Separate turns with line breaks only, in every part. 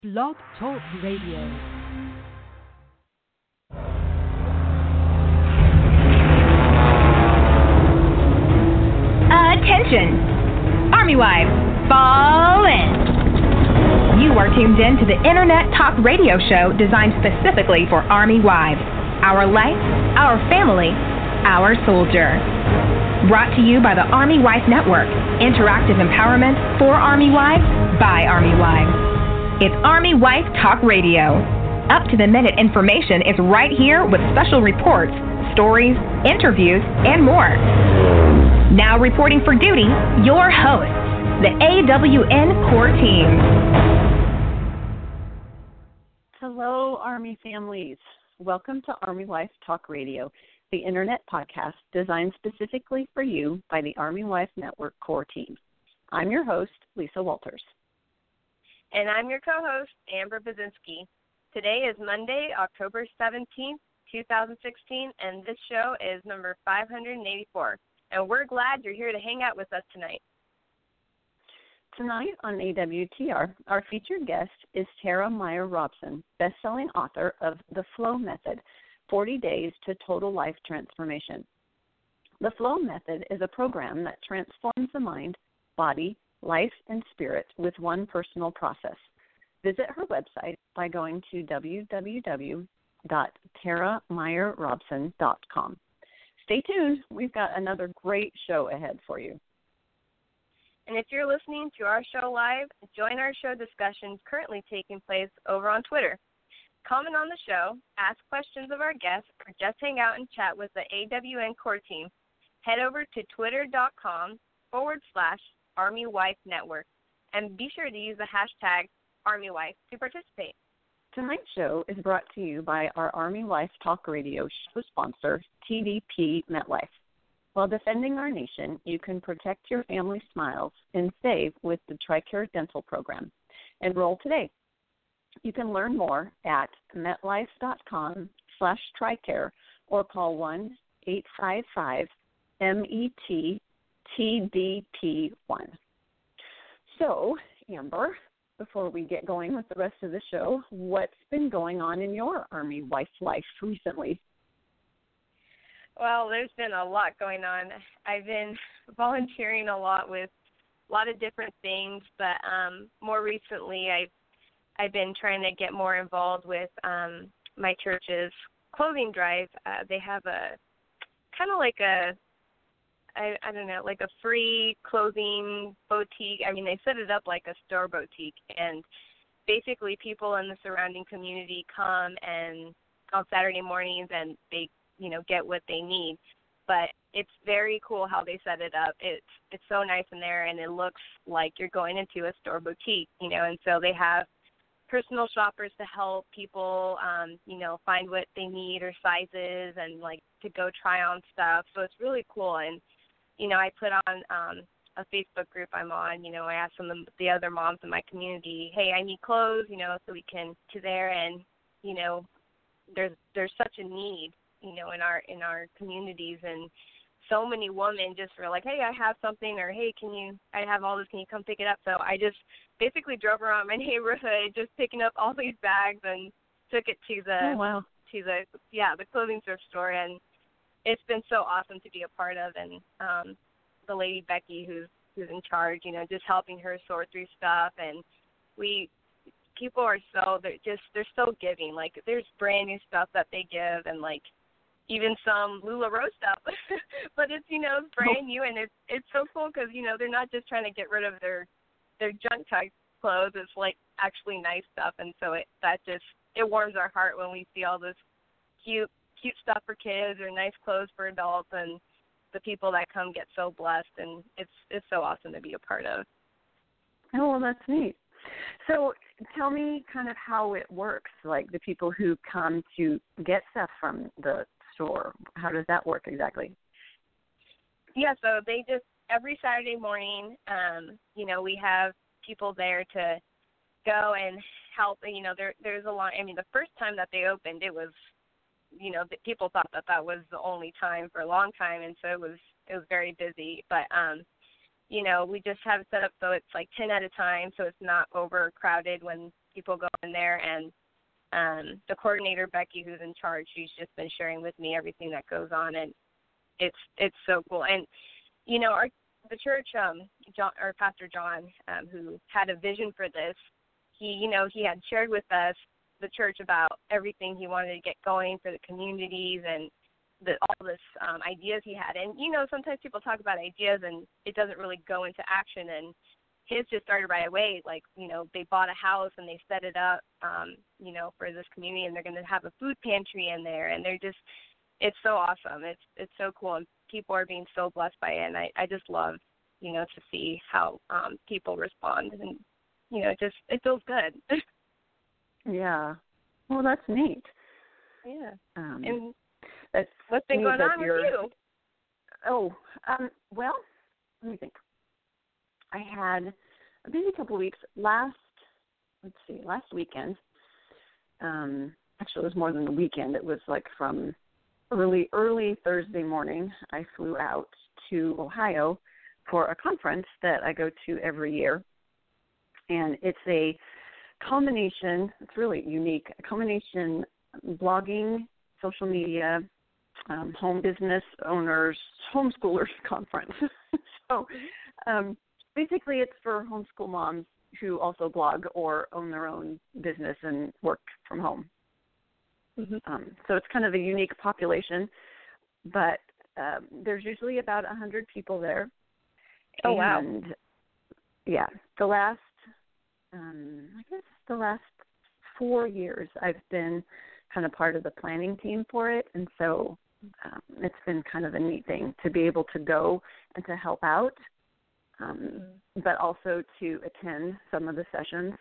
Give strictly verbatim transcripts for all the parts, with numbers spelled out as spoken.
Blog Talk Radio.
Attention! Army wives, fall in! You are tuned in to the Internet Talk Radio show designed specifically for Army wives. Our life, our family, our soldier. Brought to you by the Army Wife Network. Interactive empowerment for Army wives, by Army wives. It's Army Wife Talk Radio. Up-to-the-minute information is right here with special reports, stories, interviews, and more. Now reporting for duty, your hosts, the A W N Core Team.
Hello, Army families. Welcome to Army Wife Talk Radio, the Internet podcast designed specifically for you by the Army Wife Network Core Team. I'm your host, Lisa Walters.
And I'm your co-host, Amber Bazinski. Today is Monday, October seventeenth, twenty sixteen, and this show is number five hundred eighty-four. And we're glad you're here to hang out with us tonight.
Tonight on A W T R, our featured guest is Tara Meyer Robson, best-selling author of The Flow Method, forty days to Total Life Transformation. The Flow Method is a program that transforms the mind, body, life, and spirit with one personal process. Visit her website by going to w w w dot tara meyer robson dot com. Stay tuned. We've got another great show ahead for you.
And if you're listening to our show live, join our show discussions currently taking place over on Twitter. Comment on the show, ask questions of our guests, or just hang out and chat with the A W N Core Team. Head over to twitter.com forward slash Army Wife Network, and be sure to use the hashtag Army Wife to participate.
Tonight's show is brought to you by our Army Wife Talk Radio show sponsor, T D P MetLife. While defending our nation, you can protect your family smiles and save with the TRICARE Dental Program. Enroll today. You can learn more at metlife.com slash TRICARE or call one eight five five M E T T D P one. So, Amber, before we get going with the rest of the show, what's been going on in your Army wife life recently?
Well, there's been a lot going on. I've been volunteering a lot with a lot of different things, but um, more recently I've, I've been trying to get more involved with um, my church's clothing drive. Uh, they have a kind of like a I, I don't know, like a free clothing boutique. I mean, they set it up like a store boutique, and basically people in the surrounding community come and on Saturday mornings and they, you know, get what they need. But it's very cool how they set it up. It's it's so nice in there, and it looks like you're going into a store boutique, you know, and so they have personal shoppers to help people, um, you know, find what they need or sizes and, like, to go try on stuff. So it's really cool. And you know, I put on um, a Facebook group I'm on. You know, I asked some of the other moms in my community, hey, I need clothes, you know, so we can to there. And, you know, there's there's such a need, you know, in our in our communities. And so many women just were like, hey, I have something, or hey, can you, I have all this, can you come pick it up? So I just basically drove around my neighborhood just picking up all these bags and took it to the,
oh, wow.
to the, yeah, the clothing thrift store. And it's been so awesome to be a part of, and um, the lady Becky who's who's in charge, you know, just helping her sort through stuff. And we people are so they're just they're so giving. Like, there's brand new stuff that they give, and like even some LuLaRoe stuff, but it's, you know, brand new, and it's it's so cool because, you know, they're not just trying to get rid of their their junk type clothes. It's like actually nice stuff, and so it that just it warms our heart when we see all this cute. cute stuff for kids or nice clothes for adults, and the people that come get so blessed, and it's it's so awesome to be a part of.
Oh, well, that's neat. So tell me kind of how it works, like the people who come to get stuff from the store. How does that work exactly?
Yeah, so they just, every Saturday morning, um, you know, we have people there to go and help. You know, there there's a lot. I mean, the first time that they opened, it was, you know, people thought that that was the only time for a long time, and so it was it was very busy. But um, you know, we just have it set up so it's like ten at a time, so it's not overcrowded when people go in there, and um, the coordinator, Becky, who's in charge, she's just been sharing with me everything that goes on, and it's it's so cool. And, you know, our the church, um, John, or Pastor John, um, who had a vision for this, he, you know, he had shared with us, the church, about everything he wanted to get going for the communities and the, all this um, ideas he had. And, you know, sometimes people talk about ideas and it doesn't really go into action, and his just started right away. Like, you know, they bought a house and they set it up, um, you know, for this community, and they're going to have a food pantry in there, and they're just, it's so awesome. It's it's so cool, and people are being so blessed by it, and I, I just love, you know, to see how um, people respond, and, you know, just, it feels good.
Yeah. Well, that's neat.
Yeah.
Um,
and
that's
what's been going on with you?
Oh, um, well, let me think. I had a busy couple of weeks. Last, let's see, last weekend, um, actually it was more than the weekend. It was like from early, early Thursday morning, I flew out to Ohio for a conference that I go to every year. And it's a combination, it's really unique, a combination blogging, social media, um, home business owners, homeschoolers conference. so um, basically it's for homeschool moms who also blog or own their own business and work from home. Mm-hmm. Um, so it's kind of a unique population, but um, there's usually about one hundred people there.
Oh,
and,
wow.
Yeah, the last, um, I guess the last four years I've been kind of part of the planning team for it, and so um, it's been kind of a neat thing to be able to go and to help out, um, mm-hmm. but also to attend some of the sessions.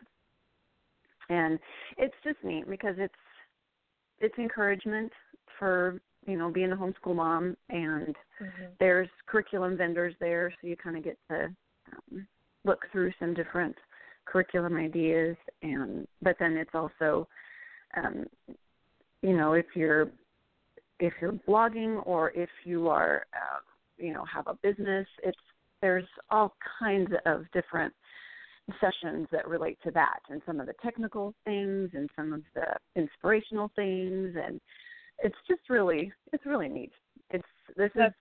And it's just neat because it's it's encouragement for, you know, being a homeschool mom, and mm-hmm. there's curriculum vendors there, so you kind of get to um, look through some different curriculum ideas, and but then it's also, um, you know, if you're if you're blogging or if you are, uh, you know, have a business, it's there's all kinds of different sessions that relate to that, and some of the technical things and some of the inspirational things, and it's just really it's really neat. It's this is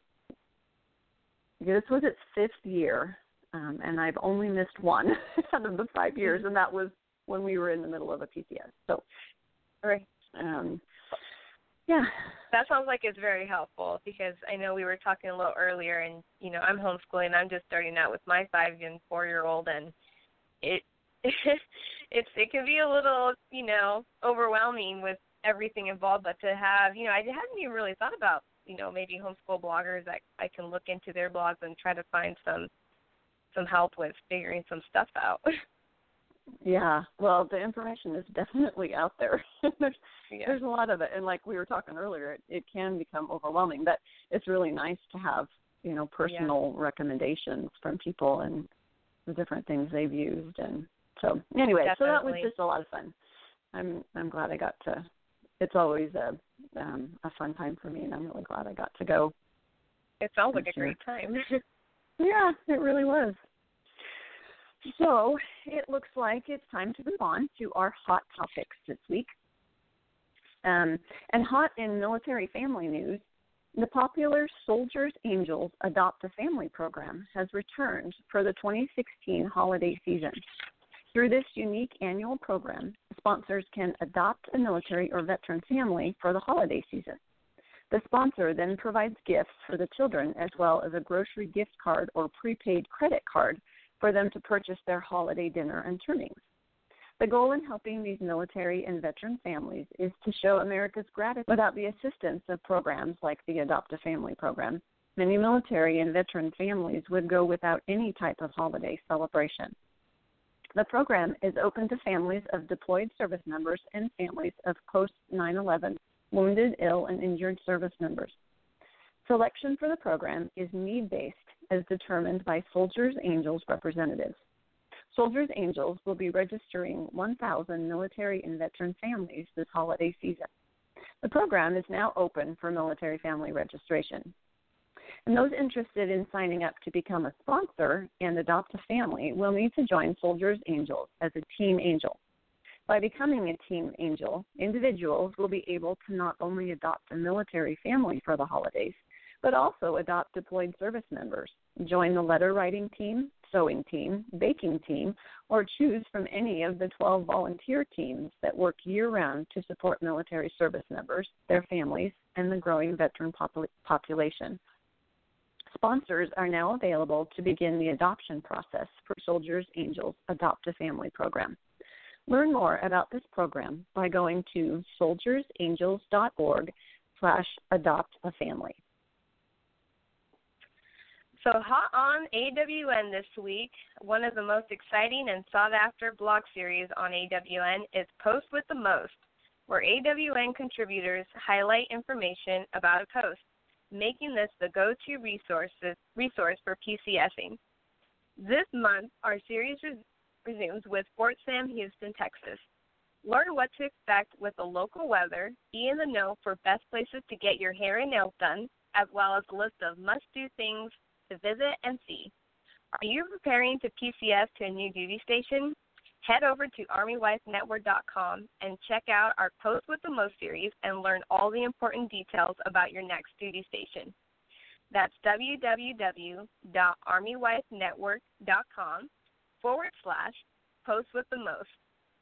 this was its fifth year. Um, and I've only missed one out of the five years, and that was when we were in the middle of a P C S. So,
right.
Um, yeah.
That sounds like it's very helpful, because I know we were talking a little earlier, and, you know, I'm homeschooling. I'm just starting out with my five and four-year-old, and it it's it can be a little, you know, overwhelming with everything involved. But to have, you know, I hadn't even really thought about, you know, maybe homeschool bloggers that I can look into their blogs and try to find some some help with figuring some stuff out.
Yeah, well, the information is definitely out there. there's,
yeah.
there's a lot of it, and like we were talking earlier, it, it can become overwhelming, but it's really nice to have, you know, personal yeah. recommendations from people and the different things they've used. And so anyway, definitely. So that was just a lot of fun. I'm I'm glad I got to, it's always a, um, a fun time for me, and I'm really glad I got to go.
It sounds like a great time.
Yeah, it really was. So it looks like it's time to move on to our hot topics this week. Um, and hot in military family news, the popular Soldiers Angels Adopt a Family program has returned for the twenty sixteen holiday season. Through this unique annual program, sponsors can adopt a military or veteran family for the holiday season. The sponsor then provides gifts for the children, as well as a grocery gift card or prepaid credit card for them to purchase their holiday dinner and trimmings. The goal in helping these military and veteran families is to show America's gratitude. Without the assistance of programs like the Adopt a Family program, many military and veteran families would go without any type of holiday celebration. The program is open to families of deployed service members and families of post nine eleven wounded, ill, and injured service members. Selection for the program is need-based, as determined by Soldiers Angels representatives. Soldiers Angels will be registering one thousand military and veteran families this holiday season. The program is now open for military family registration. And those interested in signing up to become a sponsor and adopt a family will need to join Soldiers Angels as a team angel. By becoming a Team Angel, individuals will be able to not only adopt a military family for the holidays, but also adopt deployed service members, join the letter writing team, sewing team, baking team, or choose from any of the twelve volunteer teams that work year-round to support military service members, their families, and the growing veteran popul- population. Sponsors are now available to begin the adoption process for Soldiers Angels Adopt a Family program. Learn more about this program by going to soldiersangels.org slash adopt a family.
So hot on A W N this week, one of the most exciting and sought-after blog series on A W N is Post with the Most, where A W N contributors highlight information about a post, making this the go-to resources, resource for PCSing. This month, our series res- resumes with Fort Sam Houston, Texas. Learn what to expect with the local weather, be in the know for best places to get your hair and nails done, as well as a list of must-do things to visit and see. Are you preparing to P C S to a new duty station? Head over to army wife network dot com and check out our Post with the Most series and learn all the important details about your next duty station. That's www.armywifenetwork.com forward slash Post with the Most.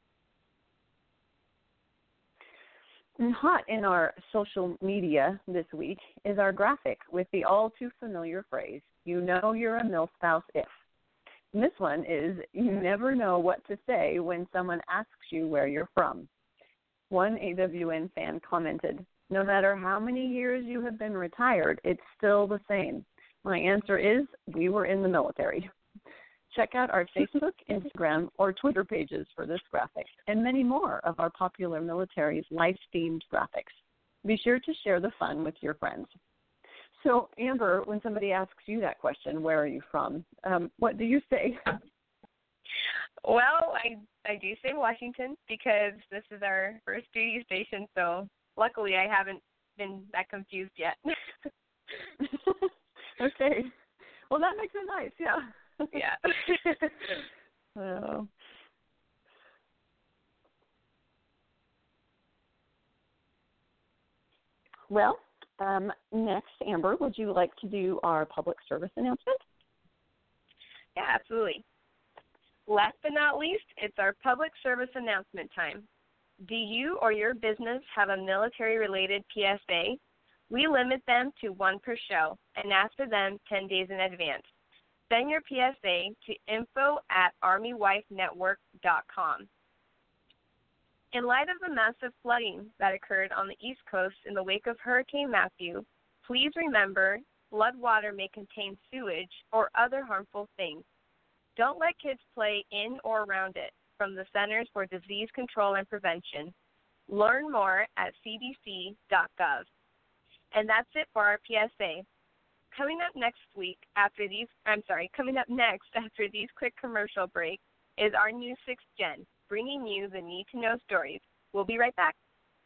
And hot in our social media this week is our graphic with the all-too-familiar phrase, you know you're a milspouse if. And this one is, you never know what to say when someone asks you where you're from. One A W N fan commented, no matter how many years you have been retired, it's still the same. My answer is, we were in the military. Check out our Facebook, Instagram, or Twitter pages for this graphic and many more of our popular military's life-themed graphics. Be sure to share the fun with your friends. So, Amber, when somebody asks you that question, where are you from, um, what do you say?
Well, I, I do say Washington because this is our first duty station, so luckily I haven't been that confused yet.
Okay. Well, that makes it nice, yeah.
Yeah.
Oh. Well, um, next, Amber, would you like to do our public service announcement?
Yeah, absolutely. Last but not least, it's our public service announcement time. Do you or your business have a military-related P S A? We limit them to one per show and ask for them ten days in advance. Send your P S A to info at army wife network dot com. In light of the massive flooding that occurred on the East Coast in the wake of Hurricane Matthew, please remember floodwater may contain sewage or other harmful things. Don't let kids play in or around it. From the Centers for Disease Control and Prevention. Learn more at c d c dot gov. And that's it for our P S A. Coming up next week after these, I'm sorry, coming up next after these quick commercial breaks is our new sixth gen, bringing you the need-to-know stories. We'll be right back.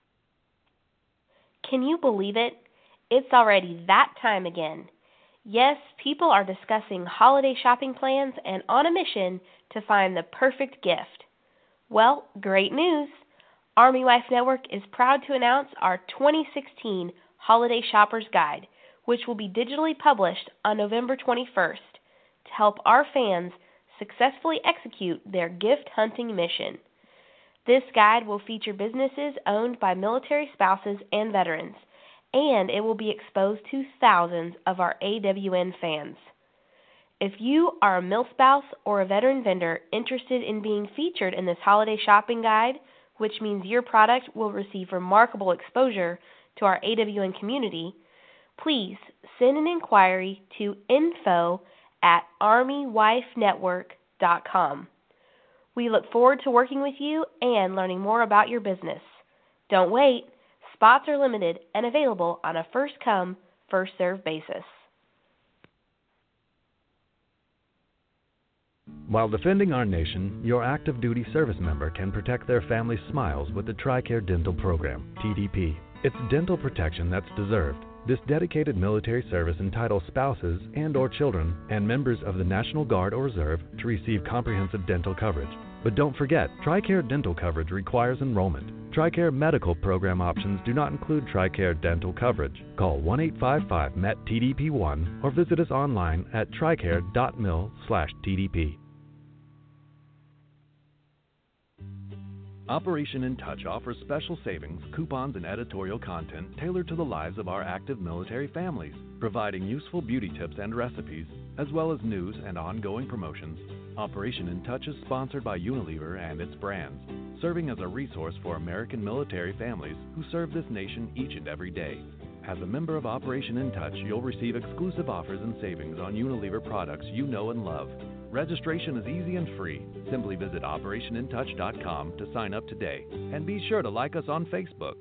Can you believe it? It's already that time again. Yes, people are discussing holiday shopping plans and on a mission to find the perfect gift. Well, great news! Army Wife Network is proud to announce our twenty sixteen Holiday Shopper's Guide, which will be digitally published on November twenty-first to help our fans successfully execute their gift hunting mission. This guide will feature businesses owned by military spouses and veterans, and it will be exposed to thousands of our A W N fans. If you are a milspouse or a veteran vendor interested in being featured in this holiday shopping guide, which means your product will receive remarkable exposure to our A W N community, please send an inquiry to info at army wife network dot com. We look forward to working with you and learning more about your business. Don't wait. Spots are limited and available on a first-come, first-served basis.
While defending our nation, your active duty service member can protect their family's smiles with the TRICARE Dental Program, T D P. It's dental protection that's deserved. This dedicated military service entitles spouses and or children and members of the National Guard or Reserve to receive comprehensive dental coverage. But don't forget, TRICARE dental coverage requires enrollment. TRICARE medical program options do not include TRICARE dental coverage. Call one eight five five M E T T D P one or visit us online at tricare dot mil slash T D P. Operation In Touch offers special savings, coupons, and editorial content tailored to the lives of our active military families, providing useful beauty tips and recipes, as well as news and ongoing promotions. Operation In Touch is sponsored by Unilever and its brands, serving as a resource for American military families who serve this nation each and every day. As a member of Operation In Touch, you'll receive exclusive offers and savings on Unilever products you know and love. Registration is easy and free. Simply visit operation in touch dot com to sign up today. And be sure to like us on Facebook.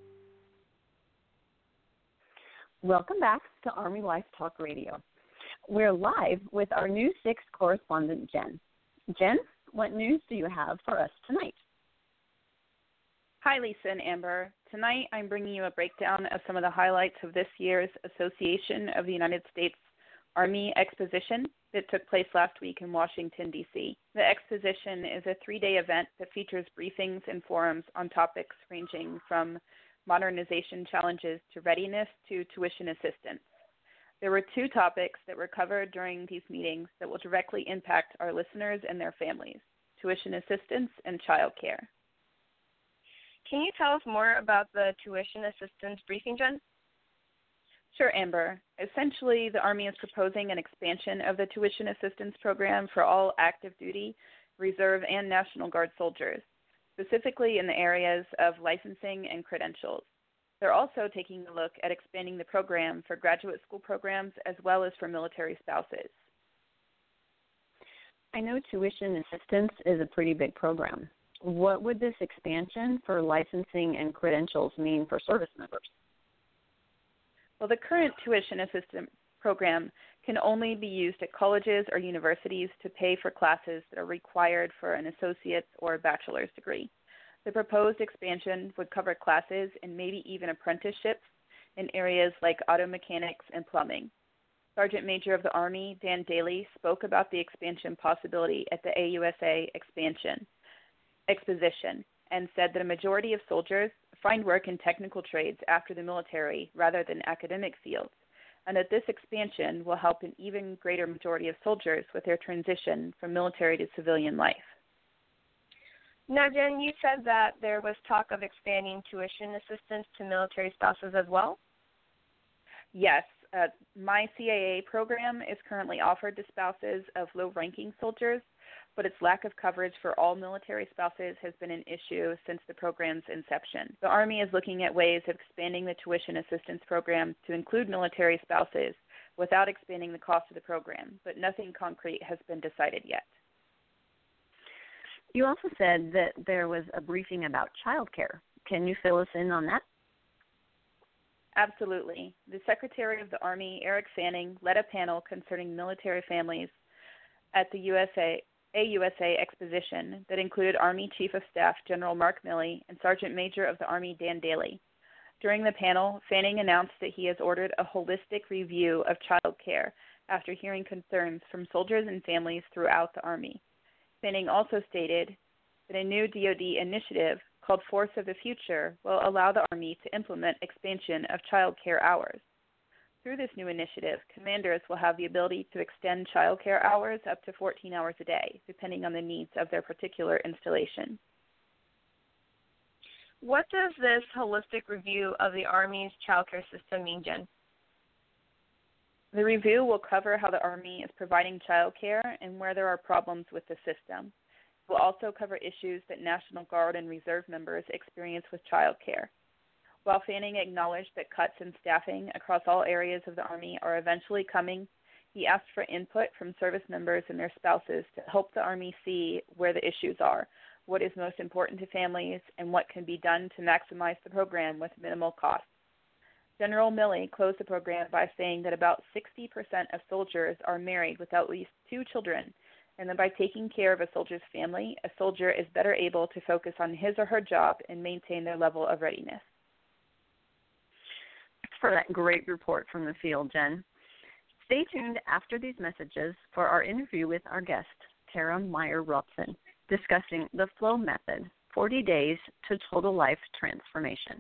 Welcome back to Army Life Talk Radio. We're live with our News six correspondent, Jen. Jen, what news do you have for us tonight?
Hi, Lisa and Amber. Tonight I'm bringing you a breakdown of some of the highlights of this year's Association of the United States Army Exposition that took place last week in Washington, D C. The exposition is a three-day event that features briefings and forums on topics ranging from modernization challenges to readiness to tuition assistance. There were two topics that were covered during these meetings that will directly impact our listeners and their families: tuition assistance and child care.
Can you tell us more about the tuition assistance briefing, Jen?
Sure, Amber. Essentially, the Army is proposing an expansion of the tuition assistance program for all active duty, reserve, and National Guard soldiers, specifically in the areas of licensing and credentials. They're also taking a look at expanding the program for graduate school programs as well as for military spouses.
I know tuition assistance is a pretty big program. What would this expansion for licensing and credentials mean for service members?
Well, the current tuition assistance program can only be used at colleges or universities to pay for classes that are required for an associate's or bachelor's degree. The proposed expansion would cover classes and maybe even apprenticeships in areas like auto mechanics and plumbing. Sergeant Major of the Army, Dan Daly, spoke about the expansion possibility at the A U S A expansion exposition and said that a majority of soldiers find work in technical trades after the military rather than academic fields, and that this expansion will help an even greater majority of soldiers with their transition from military to civilian life.
Now, Jen, you said that there was talk of expanding tuition assistance to military spouses as well?
Yes. Uh, my C A A program is currently offered to spouses of low-ranking soldiers, but its lack of coverage for all military spouses has been an issue since the program's inception. The Army is looking at ways of expanding the tuition assistance program to include military spouses without expanding the cost of the program, but nothing concrete has been decided yet.
You also said that there was a briefing about child care. Can you fill us in on that?
Absolutely. The Secretary of the Army, Eric Fanning, led a panel concerning military families at the U S A, A U S A exposition that included Army Chief of Staff General Mark Milley and Sergeant Major of the Army Dan Daly. During the panel, Fanning announced that he has ordered a holistic review of child care after hearing concerns from soldiers and families throughout the Army. Fanning also stated that a new D O D initiative called Force of the Future will allow the Army to implement expansion of child care hours. Through this new initiative, commanders will have the ability to extend child care hours up to fourteen hours a day, depending on the needs of their particular installation.
What does this holistic review of the Army's child care system mean, Jen?
The review will cover how the Army is providing child care and where there are problems with the system. It will also cover issues that National Guard and Reserve members experience with child care. While Fanning acknowledged that cuts in staffing across all areas of the Army are eventually coming, he asked for input from service members and their spouses to help the Army see where the issues are, what is most important to families, and what can be done to maximize the program with minimal cost. General Milley closed the program by saying that about sixty percent of soldiers are married with at least two children, and that by taking care of a soldier's family, a soldier is better able to focus on his or her job and maintain their level of readiness.
Thanks for that great report from the field, Jen. Stay tuned after these messages for our interview with our guest, Tara Meyer Robson. discussing the Flow Method, forty days to Total Life Transformation.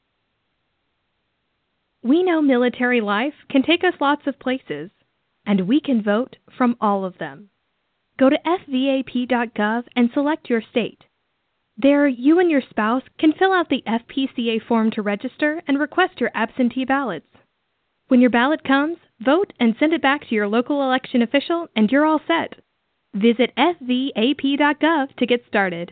We know military life can take us lots of places, and we can vote from all of them. Go to f v a p dot gov and select your state. There, you and your spouse can fill out the F P C A form to register and request your absentee ballots. When your ballot comes, vote and send it back to your local election official, and you're all set. Visit f v a p dot gov to get started.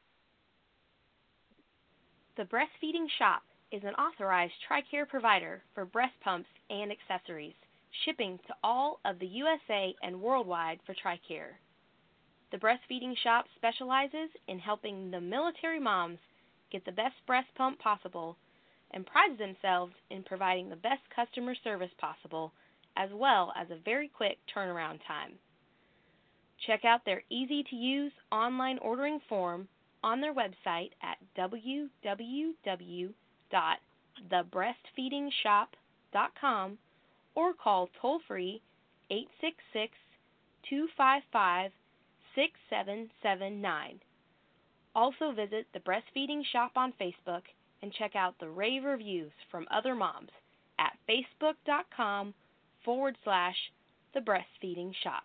The Breastfeeding Shop is an authorized TRICARE provider for breast pumps and accessories, shipping to all of the U S A and worldwide for TRICARE. The Breastfeeding Shop specializes in helping the military moms get the best breast pump possible and prides themselves in providing the best customer service possible, as well as a very quick turnaround time. Check out their easy-to-use online ordering form on their website at w w w dot the breastfeeding shop dot com or call toll-free eight six six, two five five, six seven seven nine. Also visit the Breastfeeding Shop on Facebook and check out the rave reviews from other moms at facebook.com forward slash the Breastfeeding Shop.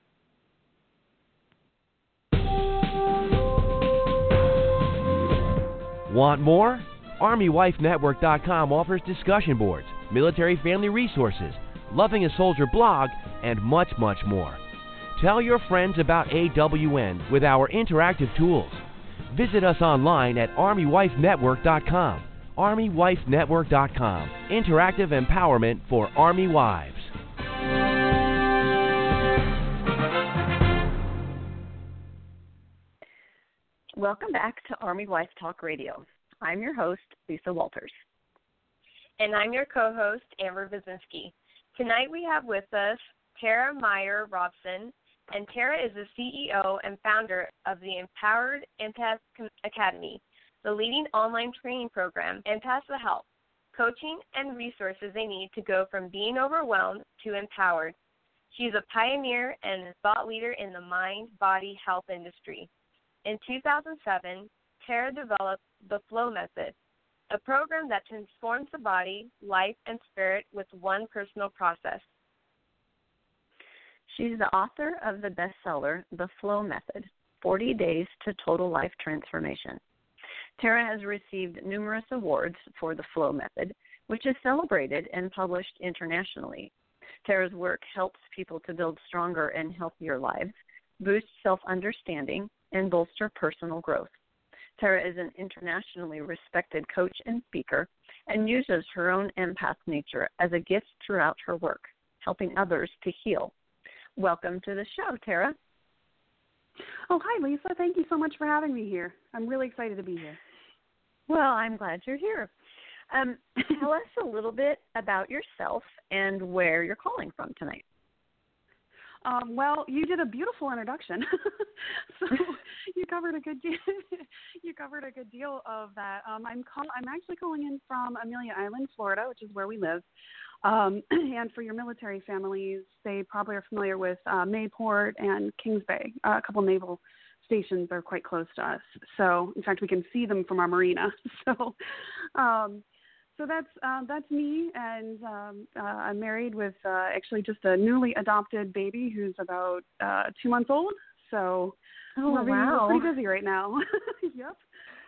Want more? Army Wife Network dot com offers discussion boards, military family resources, Loving a Soldier blog, and much, much more. Tell your friends about A W N with our interactive tools. Visit us online at Army Wife Network dot com. Army Wife Network dot com. Interactive empowerment for Army wives.
Welcome back to Army Wife Talk Radio. I'm your host, Lisa Walters.
And I'm your co-host, Amber Basinski. Tonight we have with us Tara Meyer Robson, and Tara is the C E O and founder of the Empowered Empath Academy, the leading online training program empaths will help, coaching and resources they need to go from being overwhelmed to empowered. She's a pioneer and a thought leader in the mind-body health industry. In two thousand seven, Tara developed the Flow Method, a program that transforms the body, life, and spirit with one personal process.
She's the author of the bestseller, The Flow Method, forty days to Total Life Transformation. Tara has received numerous awards for the Flow Method, which is celebrated and published internationally. Tara's work helps people to build stronger and healthier lives, boost self-understanding, and bolster personal growth. Tara is an internationally respected coach and speaker and uses her own empath nature as a gift throughout her work, helping others to heal. Welcome to the show, Tara.
Oh, hi, Lisa. Thank you so much for having me here. I'm really excited to be here.
Well, I'm glad you're here. Um, tell us a little bit about yourself and where you're calling from tonight.
Um, well, you did a beautiful introduction, so you covered a good deal. you covered a good deal of that. Um, I'm call- I'm actually calling in from Amelia Island, Florida, which is where we live. Um, and for your military families, they probably are familiar with uh, Mayport and Kings Bay. Uh, a couple naval stations are quite close to us. So, in fact, we can see them from our marina. So. Um, So that's uh, that's me, and um, uh, I'm married with uh, actually just a newly adopted baby who's about uh, two months old. So
oh,
we're, being,
wow.
we're pretty busy right now. Yep.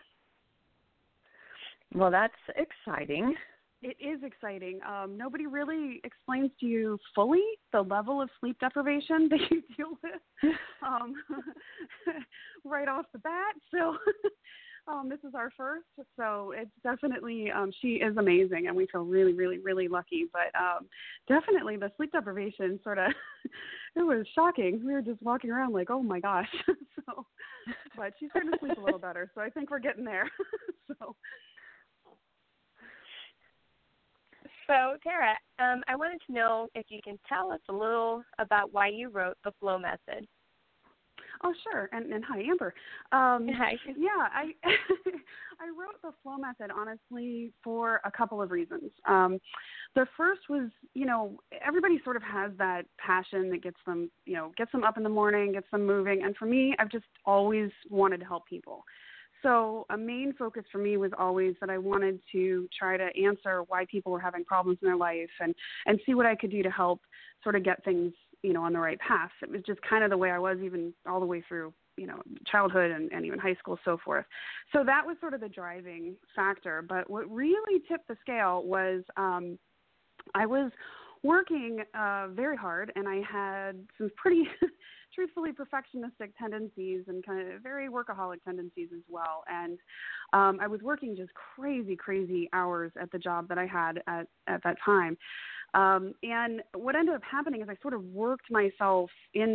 Well, that's exciting.
It is exciting. Um, nobody really explains to you fully the level of sleep deprivation that you deal with um, right off the bat. So. Um, this is our first, so it's definitely, um, she is amazing, and we feel really, really, really lucky. But um, definitely the sleep deprivation sort of, it was shocking. We were just walking around like, oh, my gosh. so, but she's starting to sleep a little better, so I think we're getting there. so.
So, Tara, um, I wanted to know if you can tell us a little about why you wrote the Flow Method.
Oh, sure. And, and hi, Amber. Um,
hi.
Yeah, I I wrote wrote the flow method, honestly, for a couple of reasons. Um, the first was, you know, everybody sort of has that passion that gets them, you know, gets them up in the morning, gets them moving. And for me, I've just always wanted to help people. So a main focus for me was always that I wanted to try to answer why people were having problems in their life and, and see what I could do to help sort of get things, you know, on the right path. It was just kind of the way I was even all the way through, you know, childhood and, and even high school, so forth. So that was sort of the driving factor. But what really tipped the scale was um, I was working uh, very hard, and I had some pretty truthfully perfectionistic tendencies and kind of very workaholic tendencies as well. And um, I was working just crazy, crazy hours at the job that I had at, at that time. Um, and what ended up happening is I sort of worked myself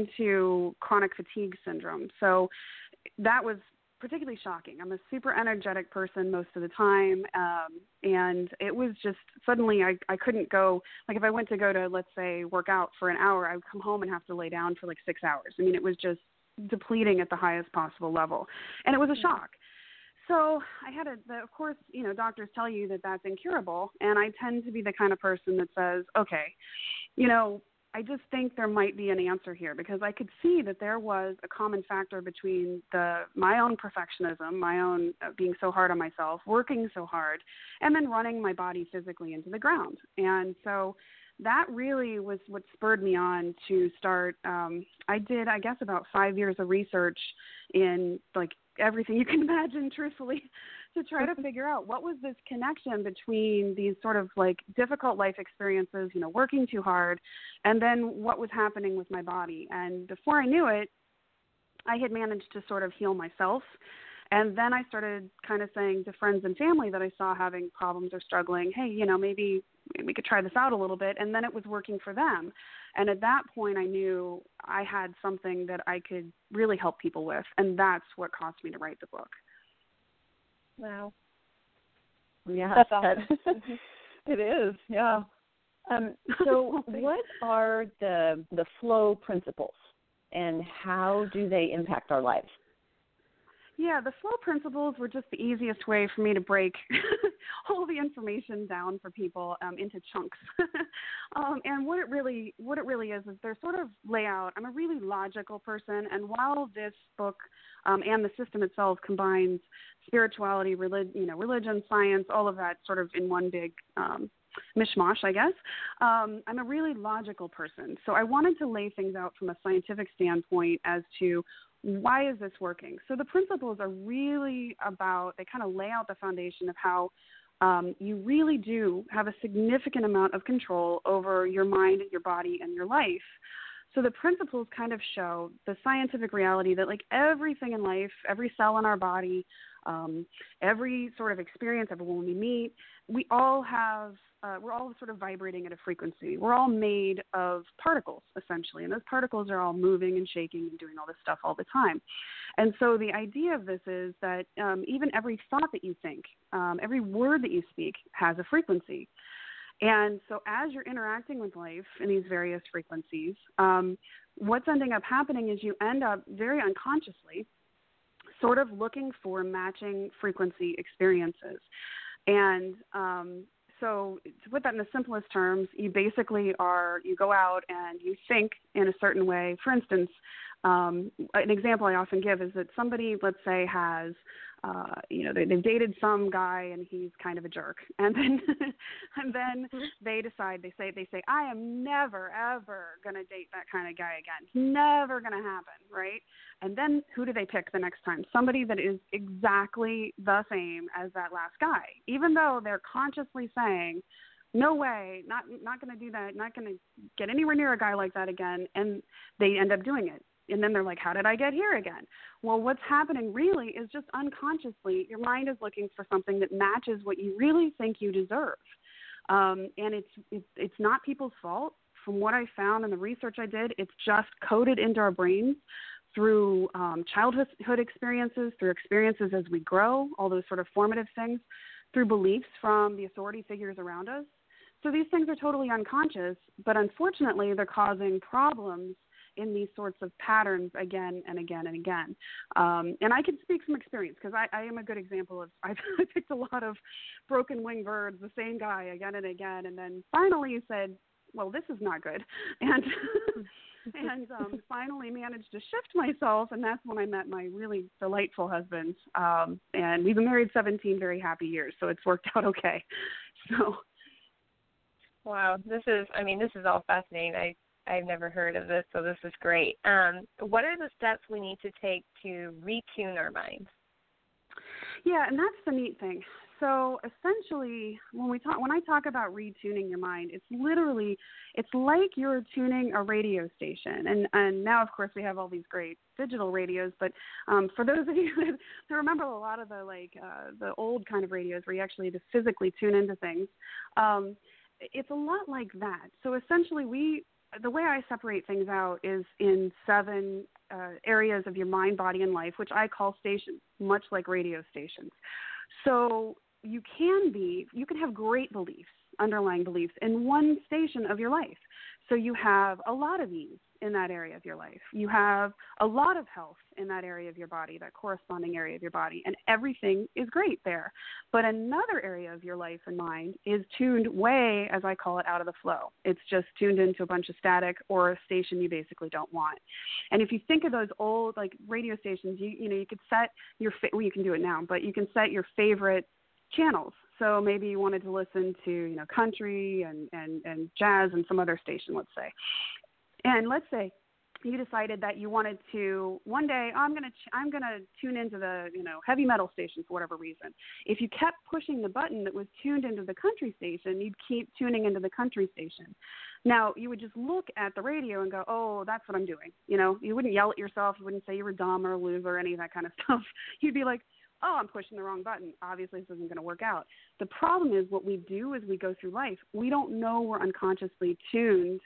into chronic fatigue syndrome. So that was particularly shocking. I'm a super energetic person most of the time. Um, and it was just suddenly I, I couldn't go, like if I went to go to, let's say, work out for an hour, I would come home and have to lay down for like six hours. I mean, it was just depleting at the highest possible level. And it was a shock. So I had a, the, of course, you know, doctors tell you that that's incurable. And I tend to be the kind of person that says, okay, you know, I just think there might be an answer here, because I could see that there was a common factor between the my own perfectionism, my own uh, being so hard on myself, working so hard, and then running my body physically into the ground. And so that really was what spurred me on to start. Um, I did, I guess, about five years of research in like everything you can imagine, truthfully, to try to figure out what was this connection between these sort of like difficult life experiences, you know, working too hard, and then what was happening with my body. And before I knew it, I had managed to sort of heal myself. And then I started kind of saying to friends and family that I saw having problems or struggling, hey, you know, maybe we could try this out a little bit. And then it was working for them. And at that point, I knew I had something that I could really help people with. And that's what caused me to write the book.
Wow. Yeah,
that's awesome.
That, it is, yeah. Um, so what are the the flow principles, and how do they impact our lives?
Yeah, the flow principles were just the easiest way for me to break all the information down for people um, into chunks. um, and what it really, what it really is, is they're sort of layout. I'm a really logical person, and while this book um, and the system itself combines spirituality, relig- you know, religion, science, all of that sort of in one big um, mishmash, I guess, um, I'm a really logical person. So I wanted to lay things out from a scientific standpoint as to why is this working? So the principles are really about, they kind of lay out the foundation of how um, you really do have a significant amount of control over your mind, your body, and your life. So the principles kind of show the scientific reality that like everything in life, every cell in our body, um, every sort of experience, everyone we meet, we all have, uh, we're all sort of vibrating at a frequency. We're all made of particles, essentially, and those particles are all moving and shaking and doing all this stuff all the time. And so the idea of this is that um, even every thought that you think, um, every word that you speak has a frequency. And so as you're interacting with life in these various frequencies, um, what's ending up happening is you end up very unconsciously sort of looking for matching frequency experiences. And um, so to put that in the simplest terms, you basically are, you go out and you think in a certain way. For instance, um, an example I often give is that somebody, let's say, has, uh, you know, they, they've dated some guy and he's kind of a jerk. And then, and then they decide, they say, they say, I am never, ever going to date that kind of guy again. It's never going to happen, right? And then who do they pick the next time? Somebody that is exactly the same as that last guy, even though they're consciously saying, no way, not not going to do that, not going to get anywhere near a guy like that again, and they end up doing it. And then they're like, how did I get here again? Well, what's happening really is just unconsciously, your mind is looking for something that matches what you really think you deserve. Um, and it's, it's it's not people's fault. From what I found in the research I did, it's just coded into our brains through um, childhood experiences, through experiences as we grow, all those sort of formative things, through beliefs from the authority figures around us. So these things are totally unconscious, but unfortunately they're causing problems in these sorts of patterns again and again and again. Um, and I can speak from experience because I, I am a good example of, I've picked a lot of broken wing birds, the same guy again and again, and then finally said, well, this is not good. And and um, finally managed to shift myself, and that's when I met my really delightful husband. Um, and we've been married seventeen very happy years, so it's worked out okay. So,
wow, this is, I mean, this is all fascinating. I, I've never heard of this, so this is great. Um, what are the steps we need to take to retune our minds?
Yeah, and that's the neat thing. So essentially, when we talk, when I talk about retuning your mind, it's literally, it's like you're tuning a radio station. And and now, of course, we have all these great digital radios. But um, for those of you that remember a lot of the like uh, the old kind of radios where you actually just physically tune into things, um, it's a lot like that. So essentially, we the way I separate things out is in seven uh, areas of your mind, body, and life, which I call stations, much like radio stations. So you can be, you can have great beliefs, underlying beliefs in one station of your life. So you have a lot of ease in that area of your life. You have a lot of health in that area of your body, that corresponding area of your body, and everything is great there. But another area of your life and mind is tuned way, as I call it, out of the flow. It's just tuned into a bunch of static or a station you basically don't want. And if you think of those old like radio stations, you you know, you could set your, fa- well, you can do it now, but you can set your favorite channels. So maybe you wanted to listen to, you know, country and, and, and jazz and some other station, let's say. And let's say you decided that you wanted to one day, oh, I'm going to ch- I'm going to tune into the, you know, heavy metal station for whatever reason. If you kept pushing the button that was tuned into the country station, you'd keep tuning into the country station. Now, you would just look at the radio and go, oh, that's what I'm doing. You know, you wouldn't yell at yourself. You wouldn't say you were dumb or a loser or any of that kind of stuff. You'd be like, oh, I'm pushing the wrong button. Obviously, this isn't going to work out. The problem is what we do as we go through life, we don't know we're unconsciously tuned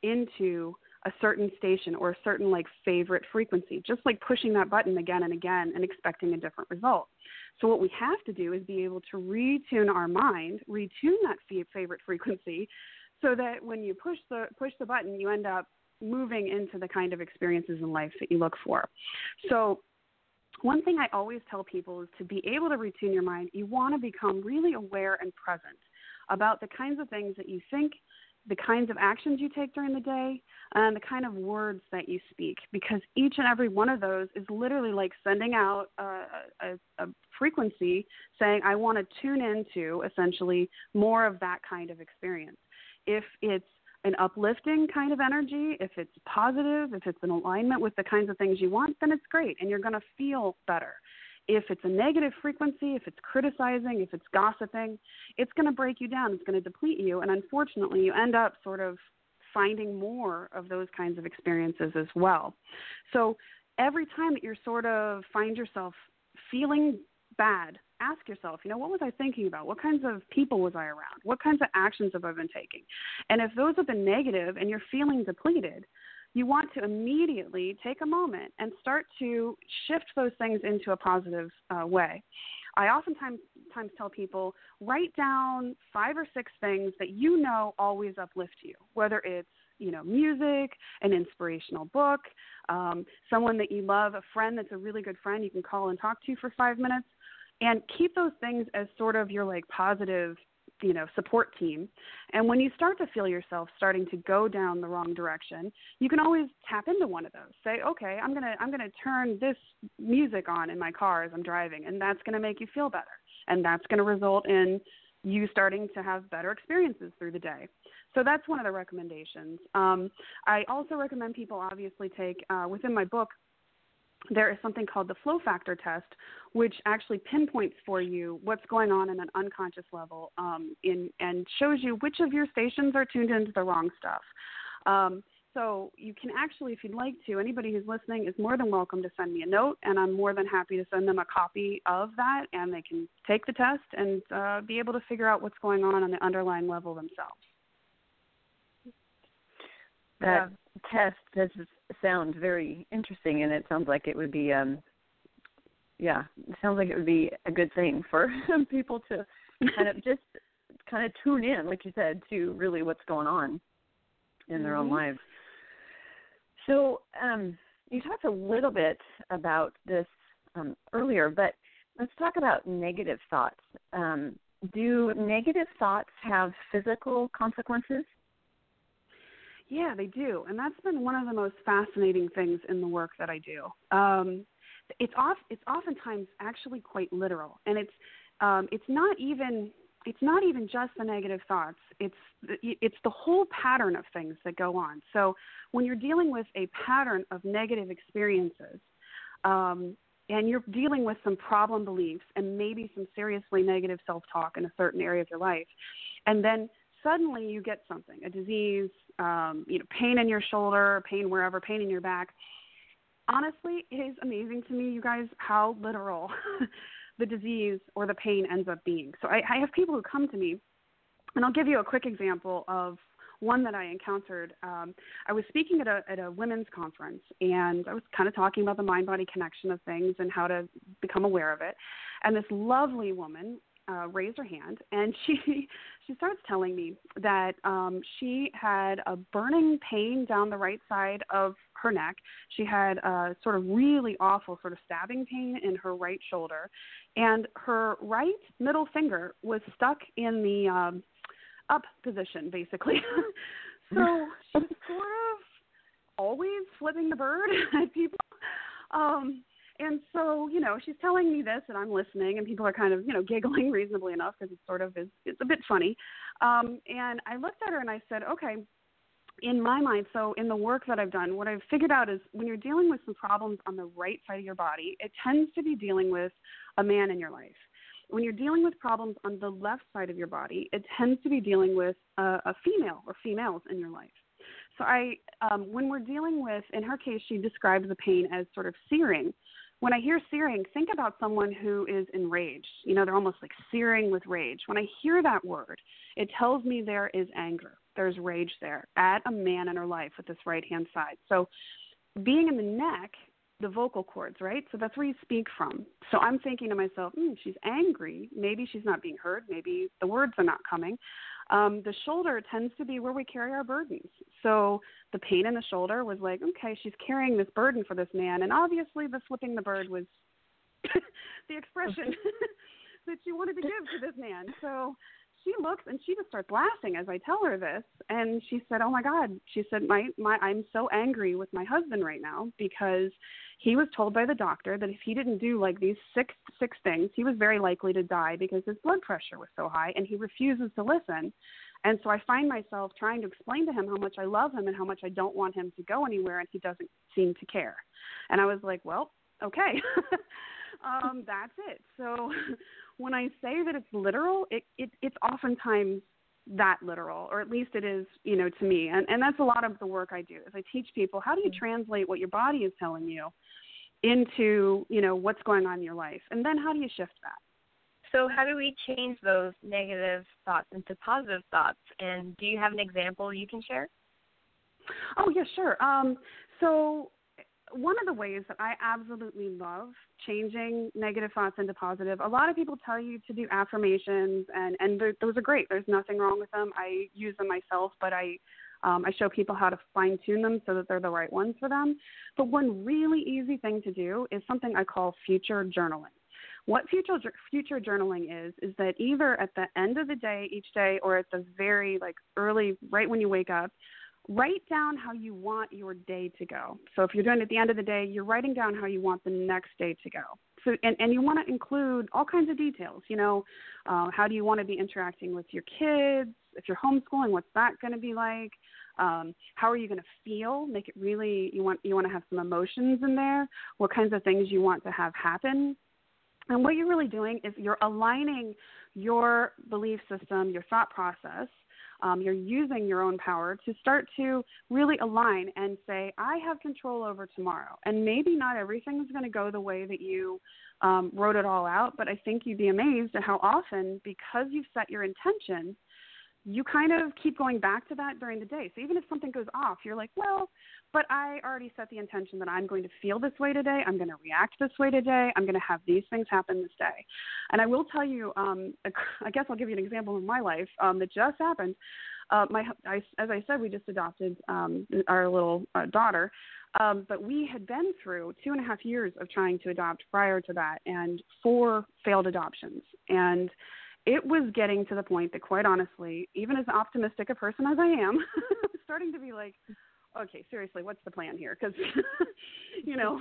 into a certain station or a certain like favorite frequency, just like pushing that button again and again and expecting a different result. So what we have to do is be able to retune our mind, retune that favorite frequency so that when you push the push the button, you end up moving into the kind of experiences in life that you look for. So one thing I always tell people is to be able to retune your mind, you want to become really aware and present about the kinds of things that you think, the kinds of actions you take during the day, and the kind of words that you speak, because each and every one of those is literally like sending out a, a, a frequency saying, I want to tune into essentially more of that kind of experience. If it's an uplifting kind of energy, if it's positive, if it's in alignment with the kinds of things you want, then it's great and you're going to feel better. If it's a negative frequency, if it's criticizing, if it's gossiping, it's going to break you down. It's going to deplete you. And unfortunately, you end up sort of finding more of those kinds of experiences as well. So every time that you're sort of find yourself feeling bad, ask yourself, you know, what was I thinking about? What kinds of people was I around? What kinds of actions have I been taking? And if those have been negative and you're feeling depleted, you want to immediately take a moment and start to shift those things into a positive uh, way. I oftentimes times tell people, write down five or six things that you know always uplift you, whether it's, you know, music, an inspirational book, um, someone that you love, a friend that's a really good friend you can call and talk to for five minutes, and keep those things as sort of your like positive, you know, support team. And when you start to feel yourself starting to go down the wrong direction, you can always tap into one of those. Say, okay, I'm gonna I'm gonna turn this music on in my car as I'm driving, and that's gonna make you feel better, and that's gonna result in you starting to have better experiences through the day. So that's one of the recommendations. Um, I also recommend people obviously take uh, within my book. There is something called the flow factor test, which actually pinpoints for you what's going on in an unconscious level um, in, and shows you which of your stations are tuned into the wrong stuff. Um, so you can actually, if you'd like to, anybody who's listening is more than welcome to send me a note, and I'm more than happy to send them a copy of that, and they can take the test and uh, be able to figure out what's going on on the underlying level themselves.
That yeah. test does sound very interesting, and it sounds like it would be, um, yeah, it sounds like it would be a good thing for people to kind of just kind of tune in, like you said, to really what's going on in their mm-hmm. own lives. So um, you talked a little bit about this um, earlier, but let's talk about negative thoughts. Um, do negative thoughts have physical consequences?
Yeah, they do, and that's been one of the most fascinating things in the work that I do. Um, it's off. It's oftentimes actually quite literal, and it's um, it's not even it's not even just the negative thoughts. It's it's the whole pattern of things that go on. So when you're dealing with a pattern of negative experiences, um, and you're dealing with some problem beliefs and maybe some seriously negative self-talk in a certain area of your life, and then suddenly you get something, a disease, um, you know, pain in your shoulder, pain wherever, pain in your back. Honestly, it is amazing to me, you guys, how literal the disease or the pain ends up being. So I, I have people who come to me, and I'll give you a quick example of one that I encountered. Um, I was speaking at a, at a women's conference, and I was kind of talking about the mind-body connection of things and how to become aware of it. And this lovely woman Uh, raised her hand, and she she starts telling me that um, she had a burning pain down the right side of her neck. She had a sort of really awful sort of stabbing pain in her right shoulder, and her right middle finger was stuck in the um, up position, basically. So she's sort of always flipping the bird at people. Um, And so, you know, she's telling me this, and I'm listening, and people are kind of, you know, giggling reasonably enough because it sort of is, it's a bit funny. Um, and I looked at her and I said, okay, in my mind, so in the work that I've done, what I've figured out is when you're dealing with some problems on the right side of your body, it tends to be dealing with a man in your life. When you're dealing with problems on the left side of your body, it tends to be dealing with a, a female or females in your life. So I, um, when we're dealing with, in her case, she describes the pain as sort of searing. When I hear searing, think about someone who is enraged. You know, they're almost like searing with rage. When I hear that word, it tells me there is anger. There's rage there at a man in her life with this right-hand side. So being in the neck, the vocal cords, right? So that's where you speak from. So I'm thinking to myself, hmm, she's angry. Maybe she's not being heard. Maybe the words are not coming. Um, the shoulder tends to be where we carry our burdens. So the pain in the shoulder was like, okay, she's carrying this burden for this man. And obviously the flipping the bird was the expression that she wanted to give to this man. So she looks and she just starts laughing as I tell her this. And she said, oh my God, she said, my, my, I'm so angry with my husband right now because he was told by the doctor that if he didn't do like these six, six things, he was very likely to die because his blood pressure was so high, and he refuses to listen. And so I find myself trying to explain to him how much I love him and how much I don't want him to go anywhere, and he doesn't seem to care. And I was like, well, okay, um, that's it. So when I say that it's literal, it, it, it's oftentimes that literal, or at least it is, you know, to me. And, and that's a lot of the work I do is I teach people, how do you translate what your body is telling you into, you know, what's going on in your life? And then how do you shift that?
So how do we change those negative thoughts into positive thoughts? And do you have an example you can share?
Oh, yeah, sure. Um, so one of the ways that I absolutely love changing negative thoughts into positive, a lot of people tell you to do affirmations, and, and those are great. There's nothing wrong with them. I use them myself, but I um, I show people how to fine-tune them so that they're the right ones for them. But one really easy thing to do is something I call future journaling. What future future journaling is, is that either at the end of the day, each day, or at the very like early, right when you wake up, write down how you want your day to go. So if you're doing it at the end of the day, you're writing down how you want the next day to go. So, and, and you want to include all kinds of details. You know, uh, how do you want to be interacting with your kids? If you're homeschooling, what's that going to be like? Um, how are you going to feel? Make it really, you want, you want to have some emotions in there. What kinds of things you want to have happen? And what you're really doing is you're aligning your belief system, your thought process. Um, you're using your own power to start to really align and say, I have control over tomorrow. And maybe not everything's going to go the way that you um, wrote it all out, but I think you'd be amazed at how often, because you've set your intention, you kind of keep going back to that during the day. So even if something goes off, you're like, well, but I already set the intention that I'm going to feel this way today. I'm going to react this way today. I'm going to have these things happen this day. And I will tell you, um, I guess I'll give you an example of my life um, that just happened. uh, my, I, as I said, we just adopted um, our little uh, daughter, um, but we had been through two and a half years of trying to adopt prior to that, and four failed adoptions. And it was getting to the point that, quite honestly, even as optimistic a person as I am, I was starting to be like, okay, seriously, what's the plan here? Because, you know,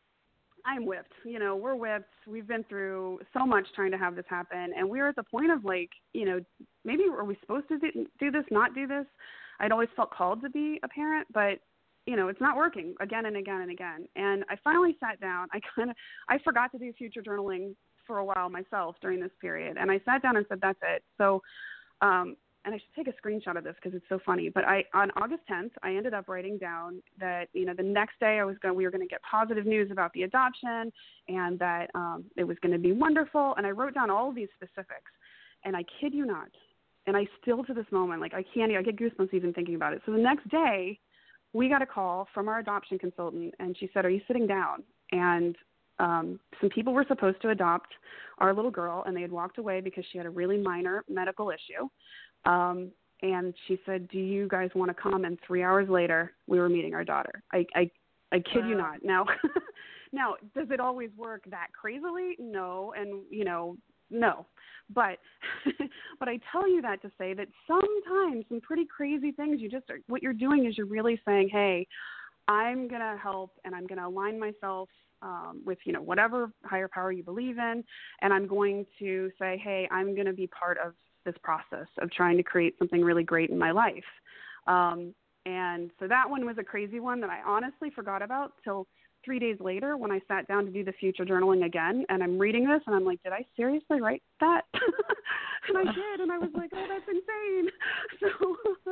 I'm whipped. You know, we're whipped. We've been through so much trying to have this happen. And we're at the point of, like, you know, maybe are we supposed to do this, not do this? I'd always felt called to be a parent, but, you know, it's not working again and again and again. And I finally sat down. I kind of, I forgot to do future journaling for a while myself during this period. And I sat down and said, that's it. So, um, and I should take a screenshot of this because it's so funny, but I, on August tenth, I ended up writing down that, you know, the next day I was going, we were going to get positive news about the adoption, and that um, it was going to be wonderful. And I wrote down all of these specifics, and I kid you not. And I still, to this moment, like I can't, I get goosebumps even thinking about it. So the next day we got a call from our adoption consultant, and she said, are you sitting down? And um, some people were supposed to adopt our little girl, and they had walked away because she had a really minor medical issue. Um, and she said, do you guys want to come? And three hours later, we were meeting our daughter. I, I, I kid wow. you not. Now, now, does it always work that crazily? No. And, you know, no. But, but I tell you that to say that sometimes some pretty crazy things, you just are, what you're doing is you're really saying, hey, I'm going to help, and I'm going to align myself um, with, you know, whatever higher power you believe in. And I'm going to say, hey, I'm going to be part of this process of trying to create something really great in my life. Um, and so that one was a crazy one that I honestly forgot about till three days later when I sat down to do the future journaling again. And I'm reading this and I'm like, did I seriously write that? And I did. And I was like, oh, that's insane. So,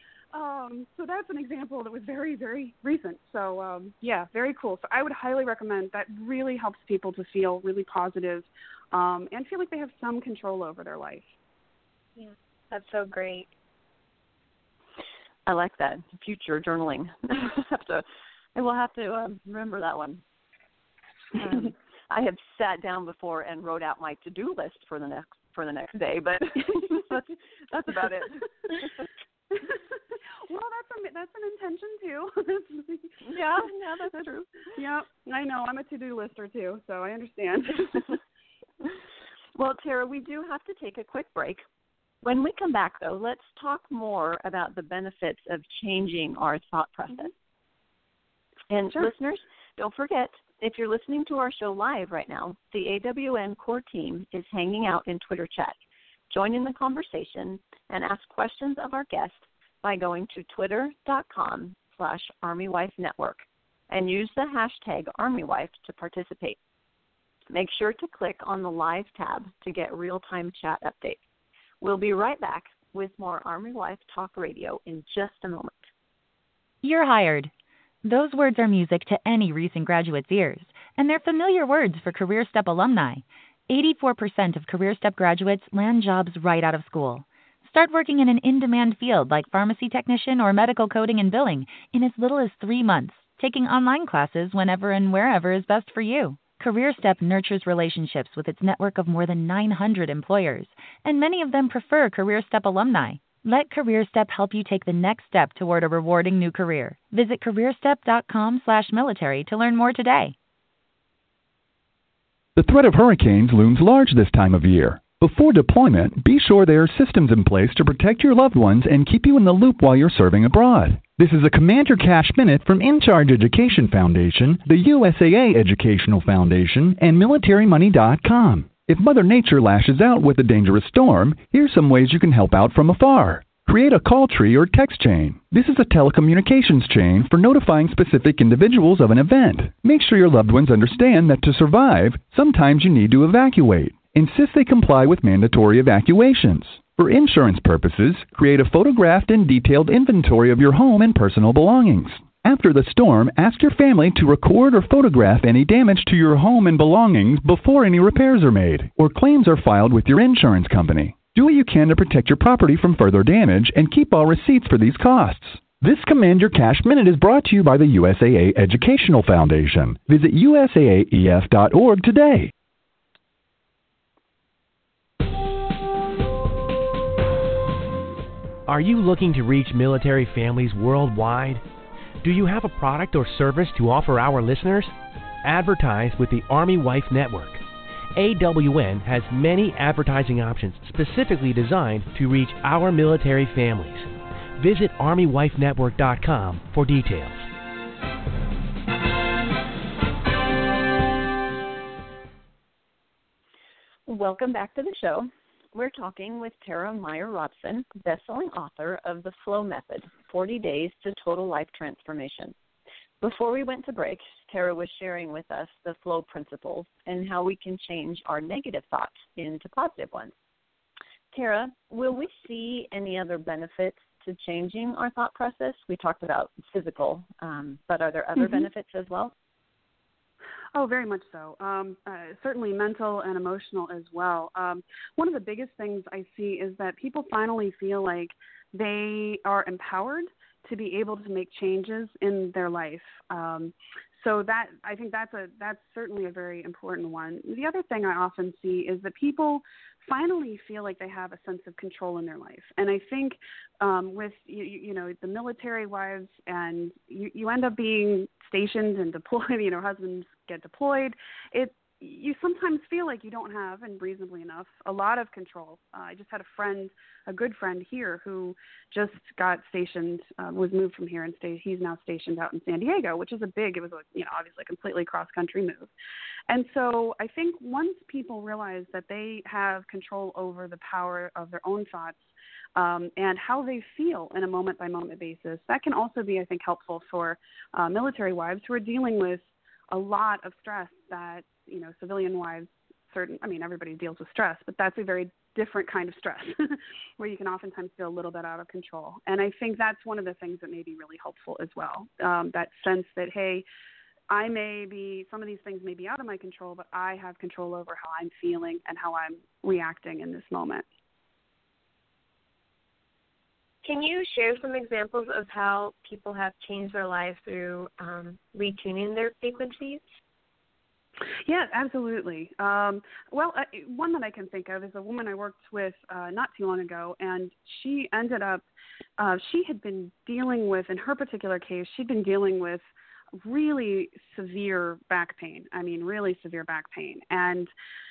um, so that's an example that was very, very recent. So um, yeah, very cool. So I would highly recommend that. Really helps people to feel really positive, um, and feel like they have some control over their life.
Yeah, that's so great.
I like that, future journaling. I have to, I will have to um, remember that one. Um, I have sat down before and wrote out my to-do list for the next for the next day, but that's, that's about it.
Well, that's a, that's an intention too.
yeah, yeah, that's true.
Yeah, I know. I'm a to-do lister too, so I understand.
Well, Tara, we do have to take a quick break. When we come back, though, let's talk more about the benefits of changing our thought process. Mm-hmm. And sure. Listeners, don't forget, if you're listening to our show live right now, the A W N core team is hanging out in Twitter chat. Join in the conversation and ask questions of our guest by going to twitter.com slash ArmyWifeNetwork and use the hashtag ArmyWife to participate. Make sure to click on the Live tab to get real-time chat updates. We'll be right back with more Army Wife Talk Radio in just a moment.
You're hired. Those words are music to any recent graduate's ears, and they're familiar words for CareerStep alumni. eighty-four percent of CareerStep graduates land jobs right out of school. Start working in an in-demand field like pharmacy technician or medical coding and billing in as little as three months, taking online classes whenever and wherever is best for you. CareerStep nurtures relationships with its network of more than nine hundred employers, and many of them prefer CareerStep alumni. Let CareerStep help you take the next step toward a rewarding new career. Visit careerstep.com slash military to learn more today.
The threat of hurricanes looms large this time of year. Before deployment, be sure there are systems in place to protect your loved ones and keep you in the loop while you're serving abroad. This is a Command Your Cash Minute from In Charge Education Foundation, the U S A A Educational Foundation, and military money dot com. If Mother Nature lashes out with a dangerous storm, here's some ways you can help out from afar. Create a call tree or text chain. This is a telecommunications chain for notifying specific individuals of an event. Make sure your loved ones understand that to survive, sometimes you need to evacuate. Insist they comply with mandatory evacuations. For insurance purposes, create a photographed and detailed inventory of your home and personal belongings. After the storm, ask your family to record or photograph any damage to your home and belongings before any repairs are made or claims are filed with your insurance company. Do what you can to protect your property from further damage and keep all receipts for these costs. This Command Your Cash Minute is brought to you by the U S A A Educational Foundation. Visit U S A A E F dot org today.
Are you looking to reach military families worldwide? Do you have a product or service to offer our listeners? Advertise with the Army Wife Network. A W N has many advertising options specifically designed to reach our military families. Visit Army Wife Network dot com for details.
Welcome back to the show. We're talking with Tara Meyer Robson, best-selling author of The Flow Method, forty days to Total Life Transformation. Before we went to break, Tara was sharing with us the flow principles and how we can change our negative thoughts into positive ones. Tara, will we see any other benefits to changing our thought process? We talked about physical, um, but are there other
mm-hmm.
benefits as well?
Oh, very much so. Um, uh, certainly mental and emotional as well. Um, one of the biggest things I see is that people finally feel like they are empowered to be able to make changes in their life. Um, so that I think that's a that's certainly a very important one. The other thing I often see is that people finally feel like they have a sense of control in their life. And I think um, with, you, you know, the military wives, and you, you end up being stationed and deployed, you know, husbands get deployed, it you sometimes feel like you don't have, and reasonably enough, a lot of control. Uh, I just had a friend, a good friend here, who just got stationed, uh, was moved from here and stayed. He's now stationed out in San Diego, which is a big, it was a, you know, obviously a completely cross-country move. And so I think once people realize that they have control over the power of their own thoughts, Um, and how they feel in a moment-by-moment basis, that can also be, I think, helpful for uh, military wives who are dealing with a lot of stress that, you know, civilian wives, certain, I mean, everybody deals with stress, but that's a very different kind of stress where you can oftentimes feel a little bit out of control. And I think that's one of the things that may be really helpful as well, um, that sense that, hey, I may be, some of these things may be out of my control, but I have control over how I'm feeling and how I'm reacting in this moment.
Can you share some examples of how people have changed their lives through um, retuning their frequencies?
Yeah, absolutely. Um, well, uh, one that I can think of is a woman I worked with uh, not too long ago, and she ended up, uh, she had been dealing with, in her particular case, she'd been dealing with really severe back pain. I mean, really severe back pain. And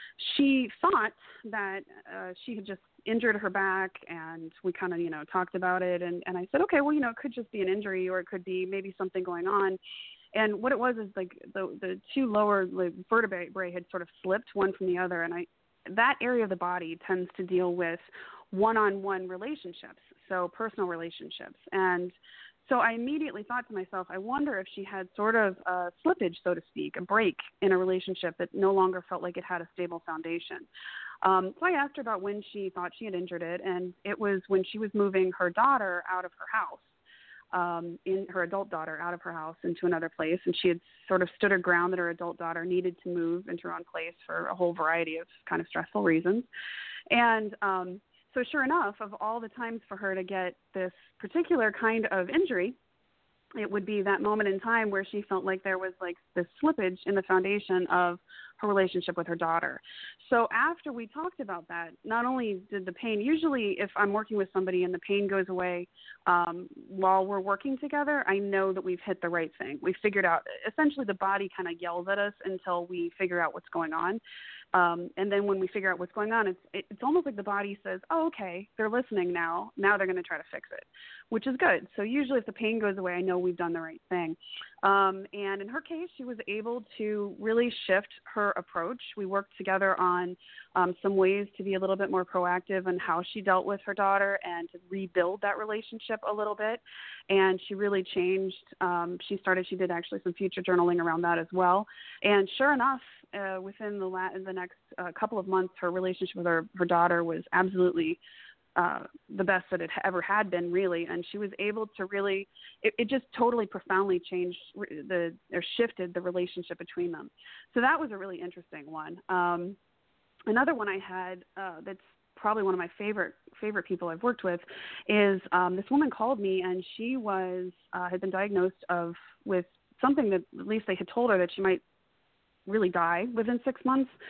she thought that uh, she had just injured her back, and we kind of, you know, talked about it. And, and I said, okay, well, you know, it could just be an injury, or it could be maybe something going on. And what it was is like the the two lower like, vertebrae had sort of slipped one from the other. And I, that area of the body tends to deal with one-on-one relationships, so personal relationships. And so I immediately thought to myself, I wonder if she had sort of a slippage, so to speak, a break in a relationship that no longer felt like it had a stable foundation. Um, so I asked her about when she thought she had injured it, and it was when she was moving her daughter out of her house, um, in her adult daughter out of her house into another place, and she had sort of stood her ground that her adult daughter needed to move into her own place for a whole variety of kind of stressful reasons. And um, so sure enough, of all the times for her to get this particular kind of injury, it would be that moment in time where she felt like there was like this slippage in the foundation of her relationship with her daughter. So after we talked about that, not only did the pain, usually if I'm working with somebody and the pain goes away um, while we're working together, I know that we've hit the right thing. We figured out, essentially the body kind of yells at us until we figure out what's going on. Um, and then when we figure out what's going on, it's it, it's almost like the body says, oh, okay, they're listening now. Now they're going to try to fix it, which is good. So usually if the pain goes away, I know we've done the right thing. Um, and in her case, she was able to really shift her approach. We worked together on um, some ways to be a little bit more proactive in how she dealt with her daughter and to rebuild that relationship a little bit. And she really changed. Um, she started, she did actually some future journaling around that as well. And sure enough, uh, within the, la- the next uh, couple of months, her relationship with her, her daughter was absolutely uh, the best that it ever had been, really. And she was able to really, it, it just totally profoundly changed the, or shifted the relationship between them. So that was a really interesting one. Um, another one I had uh, that's probably one of my favorite favorite people I've worked with is um, this woman called me, and she was uh, had been diagnosed of with something that at least they had told her that she might really die within six months.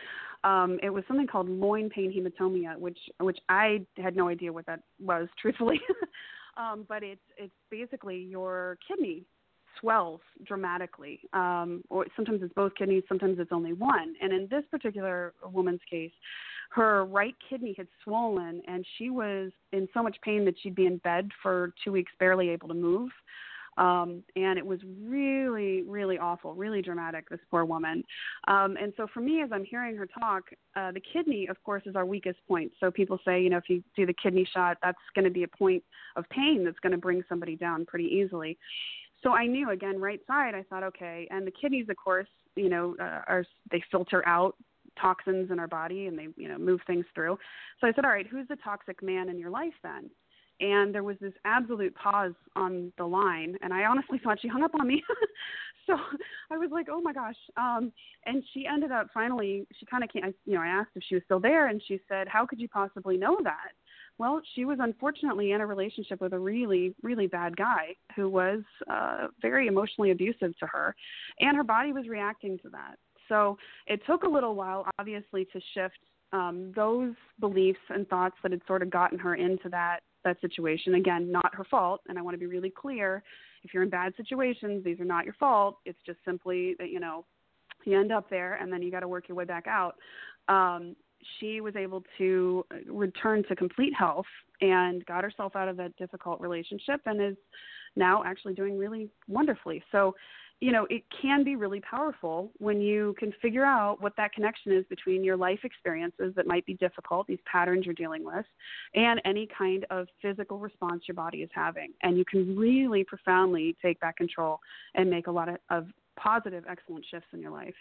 Um, it was something called loin pain hematomia, which which I had no idea what that was, truthfully. um, but it's it's basically your kidney swells dramatically, um, or sometimes it's both kidneys, sometimes it's only one. And in this particular woman's case, her right kidney had swollen, and she was in so much pain that she'd be in bed for two weeks, barely able to move. Um, and it was really, really awful, really dramatic, this poor woman. Um, and so for me, as I'm hearing her talk, uh, the kidney, of course, is our weakest point. So people say, you know, if you do the kidney shot, that's going to be a point of pain that's going to bring somebody down pretty easily. So I knew, again, right side, I thought, okay. And the kidneys, of course, you know, uh, are they filter out toxins in our body and they, you know, move things through. So I said, all right, who's the toxic man in your life then? And there was this absolute pause on the line, and I honestly thought she hung up on me. So I was like, oh my gosh. Um, and she ended up finally, she kind of came, I, you know, I asked if she was still there, and she said, how could you possibly know that? Well, she was unfortunately in a relationship with a really, really bad guy who was uh, very emotionally abusive to her, and her body was reacting to that. So it took a little while, obviously, to shift um, those beliefs and thoughts that had sort of gotten her into that that situation. Again, not her fault, and I want to be really clear. If you're in bad situations, these are not your fault. It's just simply that, you know, you end up there, and then you got to work your way back out. Um, she was able to return to complete health and got herself out of that difficult relationship and is now actually doing really wonderfully. So, you know, it can be really powerful when you can figure out what that connection is between your life experiences that might be difficult, these patterns you're dealing with, and any kind of physical response your body is having. And you can really profoundly take back control and make a lot of, of positive, excellent shifts in your life.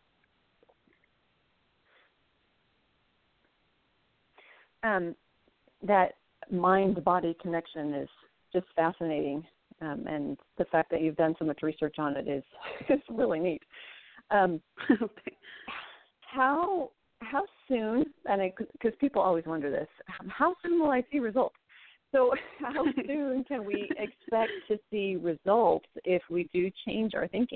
Um, that mind-body connection is just fascinating. Um, and the fact that you've done so much research on it is is really neat. Um, how how soon? And because people always wonder this, how soon will I see results? So how soon can we expect to see results if we do change our thinking?